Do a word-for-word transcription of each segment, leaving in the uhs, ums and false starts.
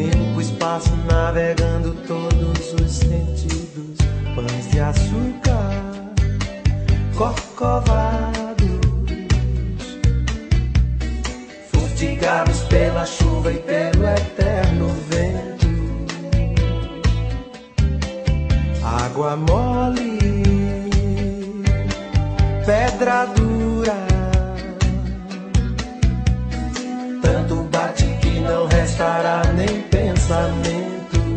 Tempo, espaço, navegando todos os sentidos. Pães de açúcar, corcovados, furtigados pela chuva e pelo eterno vento. Água mole, pedra dura, tanto bate que não restará nem pensamento.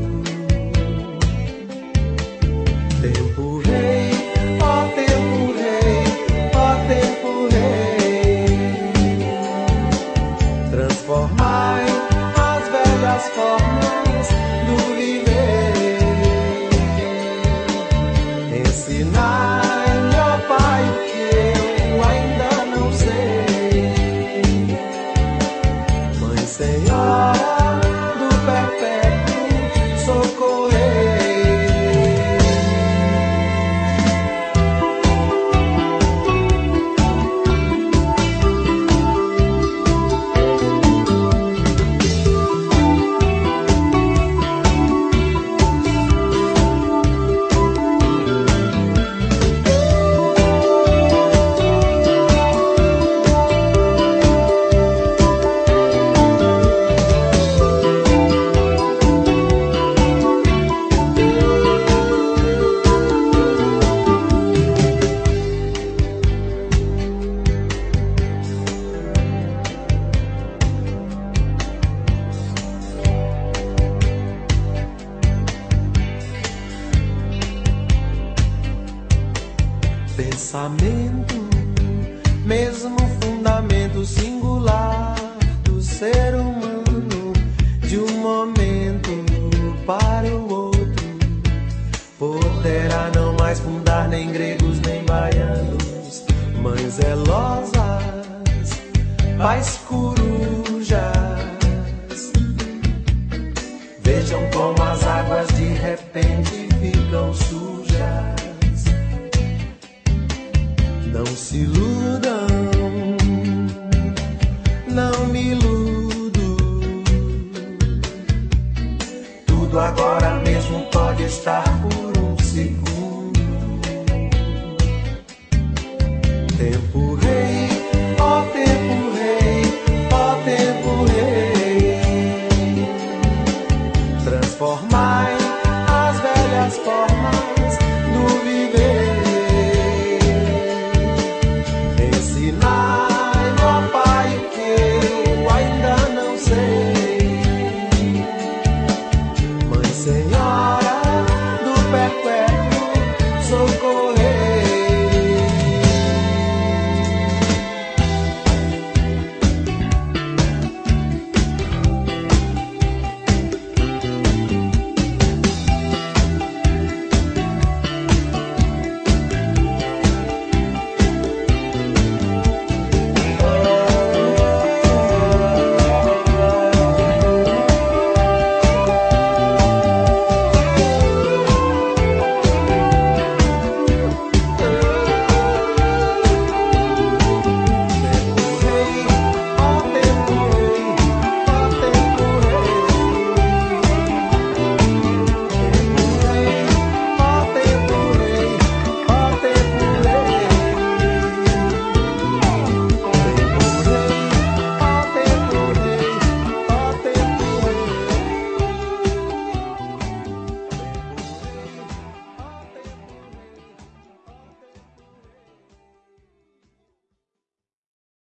Tempo rei, ó tempo rei, ó tempo rei, transformai as velhas formas do viver. Ensinai-me, ó Pai, o que eu ainda não sei. Mãe Senhora do perpétuo socorrei. Pensamento, mesmo fundamento singular do ser humano, de um momento para o outro, poderá não mais fundar nem gregos nem baianos, mães zelosas, pais corujas. Vejam como as águas de repente ficam sujas. Não se iludam, não me iludo. Tudo agora mesmo pode estar por um segundo. Tempo rei, ó tempo rei, ó tempo rei, transforma